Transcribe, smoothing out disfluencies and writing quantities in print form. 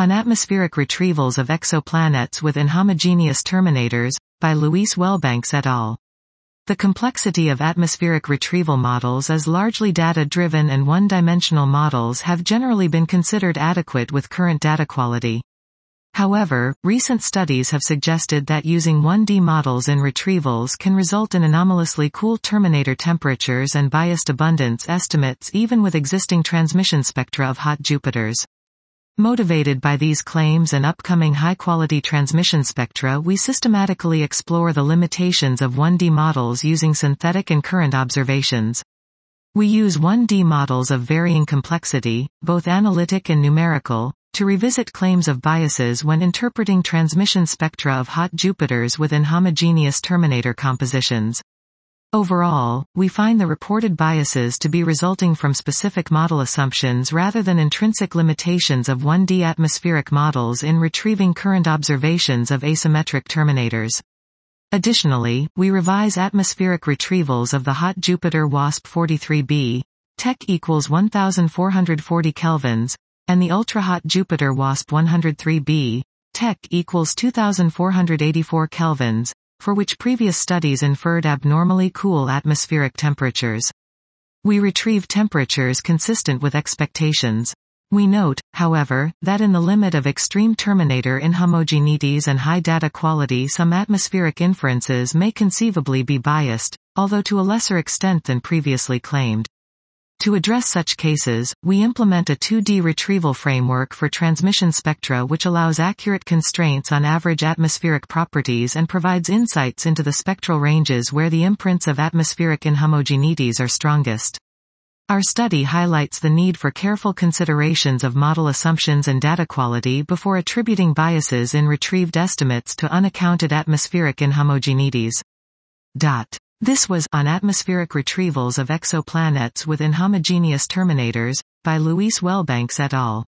On Atmospheric Retrievals of Exoplanets with Inhomogeneous Terminators, by Luis Wellbanks et al. The complexity of atmospheric retrieval models is largely data-driven, and one-dimensional models have generally been considered adequate with current data quality. However, recent studies have suggested that using 1D models in retrievals can result in anomalously cool terminator temperatures and biased abundance estimates even with existing transmission spectra of hot Jupiters. Motivated by these claims and upcoming high-quality transmission spectra, we systematically explore the limitations of 1D models using synthetic and current observations. We use 1D models of varying complexity, both analytic and numerical, to revisit claims of biases when interpreting transmission spectra of hot Jupiters with inhomogeneous terminator compositions. Overall, we find the reported biases to be resulting from specific model assumptions rather than intrinsic limitations of 1D atmospheric models in retrieving current observations of asymmetric terminators. Additionally, we revise atmospheric retrievals of the hot Jupiter WASP-43b, TeC equals 1440 kelvins, and the ultra-hot Jupiter WASP-103b, TeC equals 2484 kelvins, for which previous studies inferred abnormally cool atmospheric temperatures. We retrieve temperatures consistent with expectations. We note, however, that in the limit of extreme terminator inhomogeneities and high data quality, some atmospheric inferences may conceivably be biased, although to a lesser extent than previously claimed. To address such cases, we implement a 2D retrieval framework for transmission spectra which allows accurate constraints on average atmospheric properties and provides insights into the spectral ranges where the imprints of atmospheric inhomogeneities are strongest. Our study highlights the need for careful considerations of model assumptions and data quality before attributing biases in retrieved estimates to unaccounted atmospheric inhomogeneities. This was On Atmospheric Retrievals of Exoplanets with Inhomogeneous Terminators, by Luis Wellbanks et al.